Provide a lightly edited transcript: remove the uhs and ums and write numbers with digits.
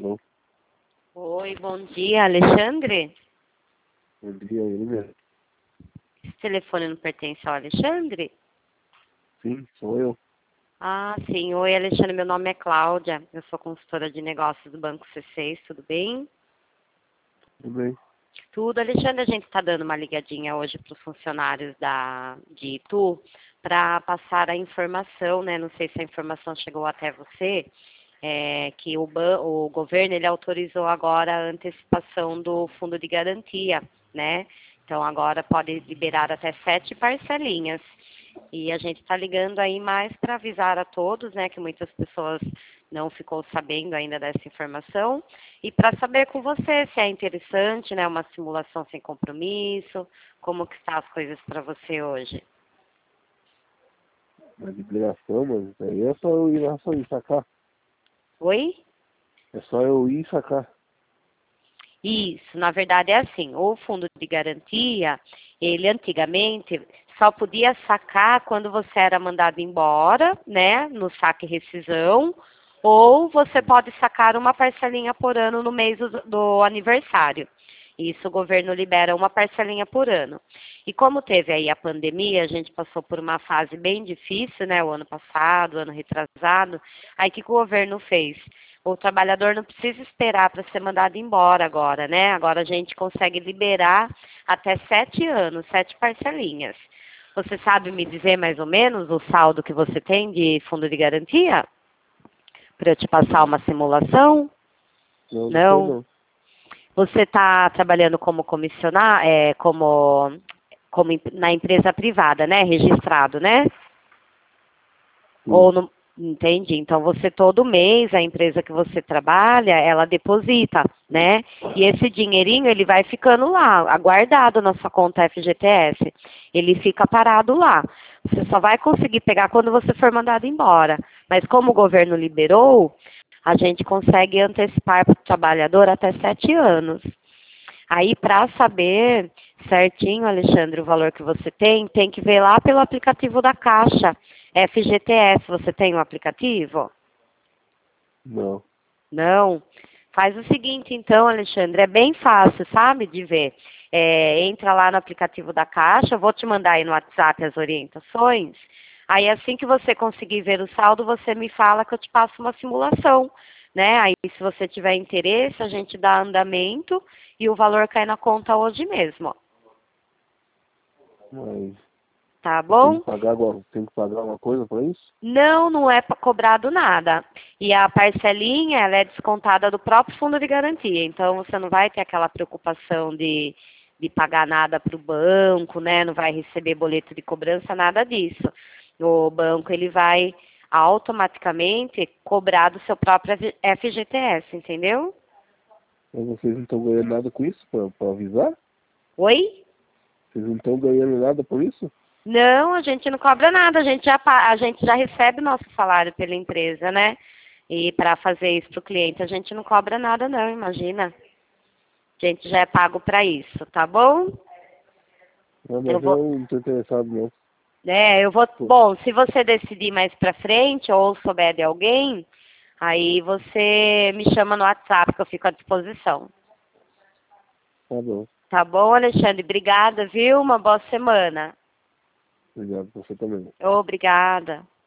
Alô? Oi, bom dia, Alexandre? Bom dia, ele mesmo. Esse telefone não pertence ao Alexandre? Sim, sou eu. Ah, sim. Oi, Alexandre, meu nome é Cláudia. Eu sou consultora de negócios do Banco C6, tudo bem? Tudo bem? Tudo, Alexandre, a gente está dando uma ligadinha hoje para os funcionários de Itu para passar a informação, né? Não sei se a informação chegou até você, que o governo ele autorizou agora a antecipação do fundo de garantia, né? Então agora pode liberar até 7 parcelinhas. E a gente está ligando aí mais para avisar a todos, né, que muitas pessoas não ficou sabendo ainda dessa informação, e para saber com você se é interessante, né, uma simulação sem compromisso, como que está as coisas para você hoje. Mas liberação, mano, isso aí é só eu ir lá só ir sacar. Oi? É só eu ir sacar. Isso, na verdade é assim, o fundo de garantia, ele antigamente só podia sacar quando você era mandado embora, né, no saque e rescisão, ou você pode sacar uma parcelinha por ano no mês do aniversário. Isso o governo libera uma parcelinha por ano. E como teve aí a pandemia, a gente passou por uma fase bem difícil, né, o ano passado, o ano retrasado, aí o que o governo fez? O trabalhador não precisa esperar para ser mandado embora agora, né? Agora a gente consegue liberar até 7 anos, 7 parcelinhas. Você sabe me dizer mais ou menos o saldo que você tem de fundo de garantia? Para eu te passar uma simulação? Não, não sei Não? não. Você está trabalhando como comissionar, na empresa privada, né? Registrado, né? Sim. Ou no, entendi. Então você todo mês a empresa que você trabalha, ela deposita, né? E esse dinheirinho ele vai ficando lá, aguardado na sua conta FGTS. Ele fica parado lá. Você só vai conseguir pegar quando você for mandado embora. Mas como o governo liberou, a gente consegue antecipar para o trabalhador até 7 anos. Aí, para saber certinho, Alexandre, o valor que você tem que ver lá pelo aplicativo da Caixa, FGTS. Você tem um aplicativo? Não. Não? Faz o seguinte, então, Alexandre, é bem fácil, sabe, de ver. Entra lá no aplicativo da Caixa, eu vou te mandar aí no WhatsApp as orientações. Aí, assim que você conseguir ver o saldo, você me fala que eu te passo uma simulação, né? Aí, se você tiver interesse, a gente dá andamento e o valor cai na conta hoje mesmo, Mas tá eu tenho bom? que pagar agora. Tenho que pagar uma coisa pra isso? Não, não é cobrado nada. E a parcelinha, ela é descontada do próprio fundo de garantia. Então, você não vai ter aquela preocupação de pagar nada para o banco, né? Não vai receber boleto de cobrança, nada disso. O banco, ele vai automaticamente cobrar do seu próprio FGTS, entendeu? Mas vocês não estão ganhando nada com isso pra avisar? Oi? Vocês não estão ganhando nada por isso? Não, a gente não cobra nada, a gente já recebe nosso salário pela empresa, né? E para fazer isso para o cliente, a gente não cobra nada não, imagina. A gente já é pago para isso, tá bom? Não, Eu mas vou, eu não tô interessado não. Pô, bom, se você decidir mais para frente ou souber de alguém, aí você me chama no WhatsApp que eu fico à disposição. tá bom. Tá bom, Alexandre? Obrigada, viu? Uma boa semana. Obrigado, você também. Obrigada.